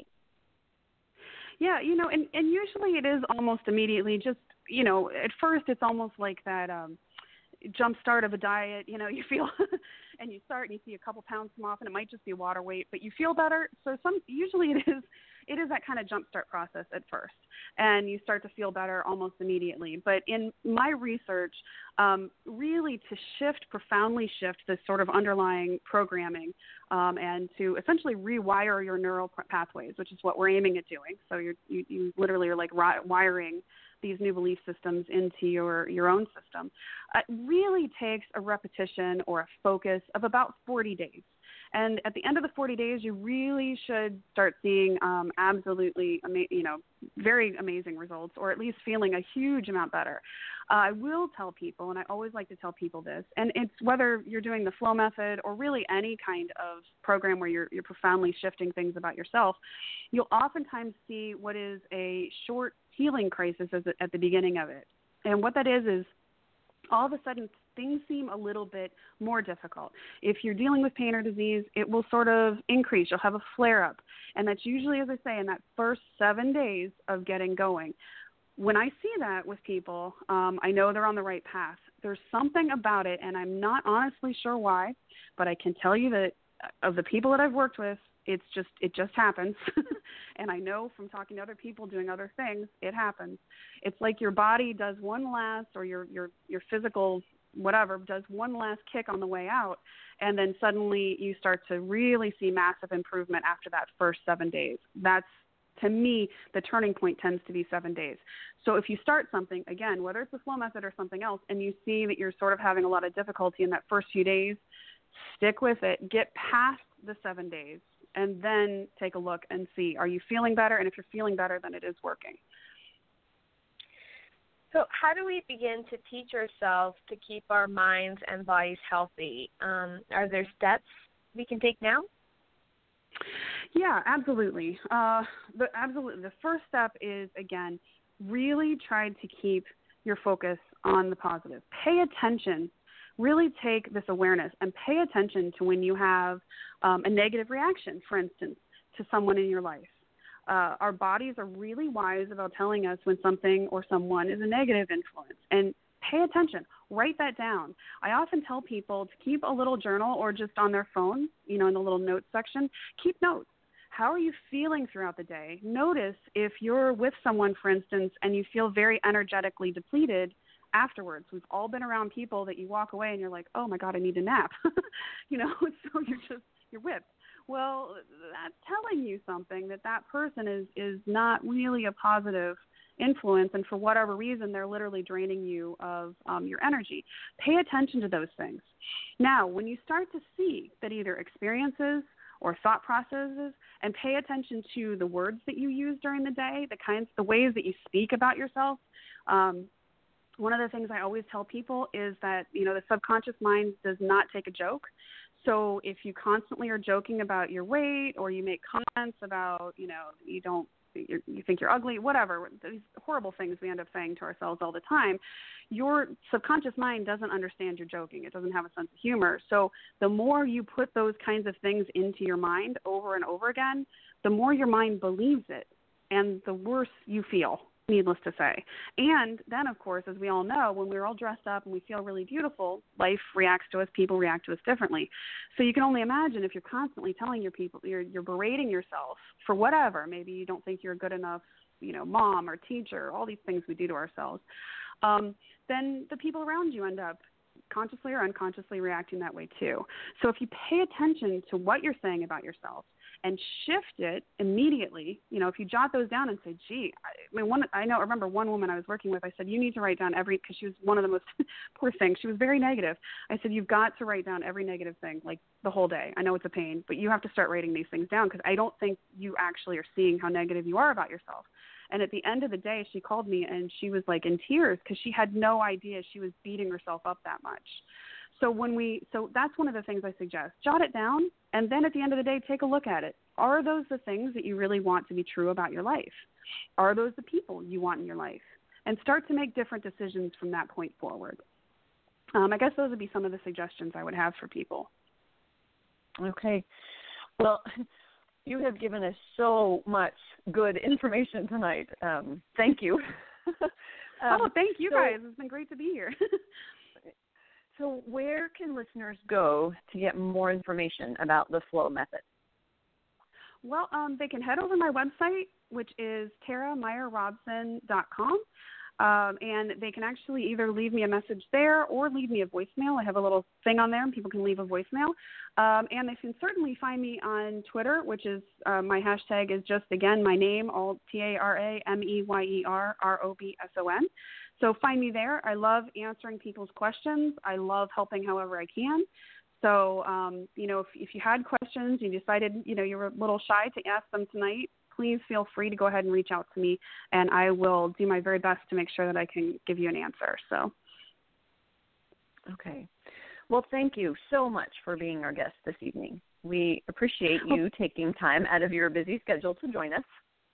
Yeah, you know, and, and usually it is almost immediately. Just, you know, at first it's almost like that um, jump start of a diet. You know, you feel and you start and you see a couple pounds come off, and it might just be water weight, but you feel better. So some usually it is it is that kind of jump start process at first, and you start to feel better almost immediately. But in my research, um, really to shift, profoundly shift this sort of underlying programming um, and to essentially rewire your neural pathways, which is what we're aiming at doing. So you're, you you literally are like ri- wiring these new belief systems into your, your own system. It really takes a repetition or a focus of about forty days. And at the end of the forty days, you really should start seeing um, absolutely, ama- you know, very amazing results, or at least feeling a huge amount better. Uh, I will tell people, and I always like to tell people this, and it's whether you're doing the flow method or really any kind of program where you're, you're profoundly shifting things about yourself, you'll oftentimes see what is a short healing crisis at the beginning of it. And what that is is all of a sudden things seem a little bit more difficult. If you're dealing with pain or disease, it will sort of increase. You'll have a flare-up. And that's usually, as I say, in that first seven days of getting going. When I see that with people, um, I know they're on the right path. There's something about it, and I'm not honestly sure why, but I can tell you that of the people that I've worked with, it's just, it just happens. And I know from talking to other people doing other things, it happens. It's like your body does one last, or your, your, your physical whatever does one last kick on the way out. And then suddenly you start to really see massive improvement after that first seven days. That's, to me, the turning point tends to be seven days. So if you start something, again, whether it's the flow method or something else, and you see that you're sort of having a lot of difficulty in that first few days, stick with it, get past the seven days, and then take a look and see, are you feeling better? And if you're feeling better, then it is working.
So how do we begin to teach ourselves to keep our minds and bodies healthy? Um, are there steps we can take now?
Yeah, absolutely. Uh, the, absolutely. The first step is, again, really try to keep your focus on the positive. Pay attention. Really take this awareness and pay attention to when you have um, a negative reaction, for instance, to someone in your life. Uh, our bodies are really wise about telling us when something or someone is a negative influence. And pay attention. Write that down. I often tell people to keep a little journal or just on their phone, you know, in the little notes section, keep notes. How are you feeling throughout the day? Notice if you're with someone, for instance, and you feel very energetically depleted afterwards. We've all been around people that you walk away and you're like, oh my God, I need a nap. you know, so you're just, you're whipped. Well, that's telling you something, that that person is, is not really a positive influence, and for whatever reason, they're literally draining you of um, your energy. Pay attention to those things. Now, when you start to see that either experiences or thought processes, and pay attention to the words that you use during the day, the kinds, the ways that you speak about yourself. Um, one of the things I always tell people is that, you know, the subconscious mind does not take a joke. So if you constantly are joking about your weight, or you make comments about, you know, you don't, you're, you think you're ugly, whatever, these horrible things we end up saying to ourselves all the time, your subconscious mind doesn't understand you're joking. It doesn't have a sense of humor. So the more you put those kinds of things into your mind over and over again, the more your mind believes it, and the worse you feel, needless to say. And then, of course, as we all know, when we're all dressed up and we feel really beautiful, life reacts to us, people react to us differently. So you can only imagine if you're constantly telling your people, you're, you're berating yourself for whatever, maybe you don't think you're a good enough, you know, mom or teacher, all these things we do to ourselves, um, then the people around you end up consciously or unconsciously reacting that way too. So if you pay attention to what you're saying about yourself and shift it immediately, you know, if you jot those down and say, gee, I mean, one, I know, I remember one woman I was working with, I said, you need to write down every, because she was one of the most, poor thing, she was very negative. I said, you've got to write down every negative thing, like the whole day. I know it's a pain, but you have to start writing these things down, because I don't think you actually are seeing how negative you are about yourself. And at the end of the day, she called me and she was like in tears, because she had no idea she was beating herself up that much. So when we, so that's one of the things I suggest. Jot it down, and then at the end of the day, take a look at it. Are those the things that you really want to be true about your life? Are those the people you want in your life? And start to make different decisions from that point forward. Um, I guess those would be some of the suggestions I would have for people.
Okay. Well, you have given us so much good information tonight. Um, thank you.
um, oh, thank you
so,
guys. It's been great to be here.
So where can listeners go to get more information about the flow method?
Well, um, they can head over to my website, which is tara meyer robson dot com, um, and they can actually either leave me a message there or leave me a voicemail. I have a little thing on there, and people can leave a voicemail. Um, and they can certainly find me on Twitter, which is uh, my hashtag is just, again, my name, all T A R A M E Y E R R O B S O N. So find me there. I love answering people's questions. I love helping however I can. So, um, you know, if, if you had questions, you decided, you know, you were a little shy to ask them tonight, please feel free to go ahead and reach out to me, and I will do my very best to make sure that I can give you an answer. So,
okay. Well, thank you so much for being our guest this evening. We appreciate you taking time out of your busy schedule to join us.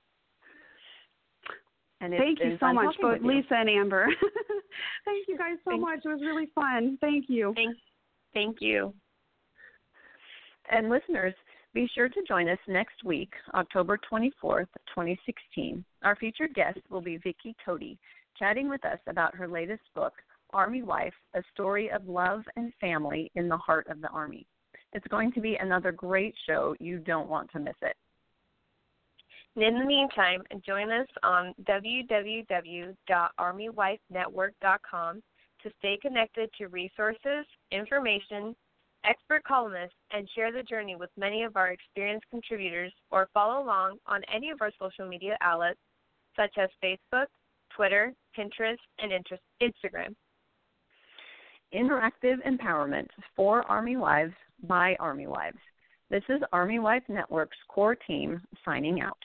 And
Thank you so much, both Lisa and Amber. Thank you guys so
Thank
much. It was really fun. Thank you.
Thank, thank you.
And listeners, be sure to join us next week, October twenty-fourth, twenty sixteen. Our featured guest will be Vicki Cody, chatting with us about her latest book, Army Wife, A Story of Love and Family in the Heart of the Army. It's going to be another great show. You don't want to miss it.
In the meantime, join us on w w w dot army wife network dot com to stay connected to resources, information, expert columnists, and share the journey with many of our experienced contributors, or follow along on any of our social media outlets such as Facebook, Twitter, Pinterest, and Instagram.
Interactive empowerment for Army Wives by Army Wives. This is Army Wife Network's core team signing out.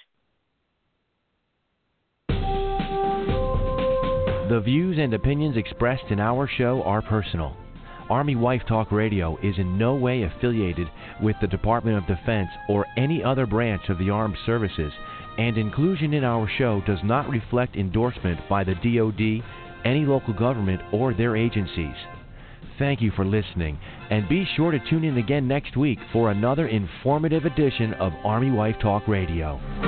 The views and opinions expressed in our show are personal. Army Wife Talk Radio is in no way affiliated with the Department of Defense or any other branch of the armed services, and inclusion in our show does not reflect endorsement by the D O D, any local government, or their agencies. Thank you for listening, and be sure to tune in again next week for another informative edition of Army Wife Talk Radio.